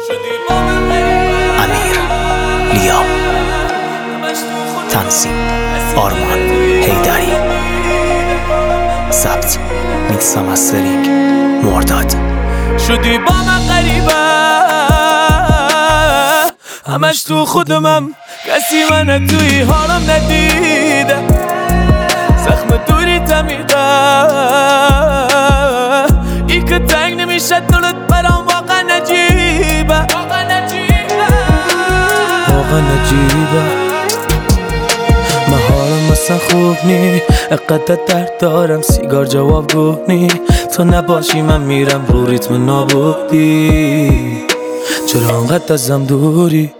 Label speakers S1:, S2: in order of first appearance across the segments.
S1: امیر لیام، تنظیم آرمان حیدری، ضبط میکس و مسترینگ مرداد.
S2: شدی با من غریبه، همش تو خودمم، کسی من توی حالم ندیده، زخم دوری تمیده، ای که تنگ نمیشه دلت برام واقعا نجیبه، واقعا نجیبه. من حالم مثلا خوب نی، اقدر درد دارم، سیگار جوابگو نی، تو نباشی من میرم رو ریتم نابودی، چرا انقدر ازم دوری؟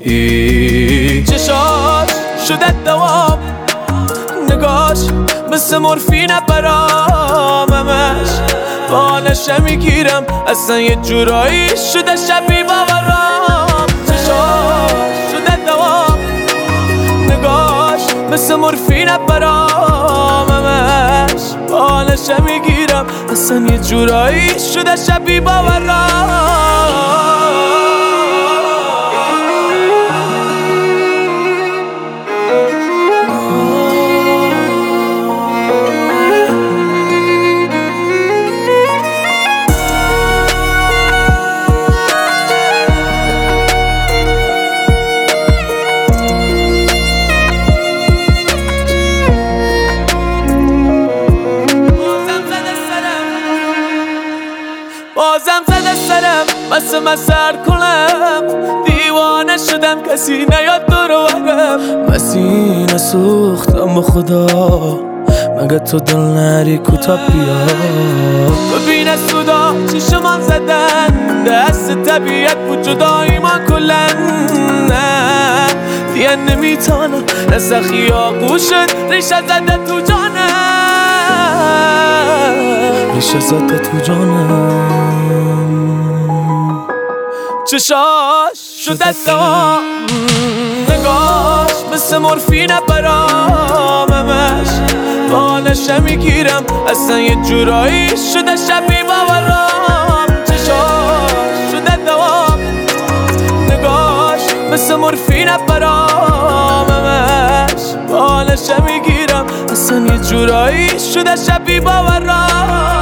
S2: چشاش شده دوام، نگاش مثل مورفینه براممش، بانشه میگیرم اصلا یه جورایی شده شبیه باورام. چشاش شده دوام، نگاش مثل مورفینه براممش، بانشه میگیرم اصلا یه جورایی شده شبیه باورام. بازم زده سرم بسه من سر کنم، دیوانه شدم کسی نیاد دورو برم، مسینه سوختم با خدا، مگه تو دل نری کوتا بیا، ببین از سودا چشمان زدن، دست طبیعت بود جدایی ما کلن، دیگه نمیتانم نسخی آغوشت ریشه زده تو جانم، ریشه زده تو جانم. چشاش شده دام، نگاش مثل مورفینه براممش، بانشه میگیرم اصلا یه جورایی شده شبیه باورام. چشاش شده دوام، نگاش مثل مورفینه براممش، بانشه میگیرم اصلا یه جورایی شده شبیه باورام.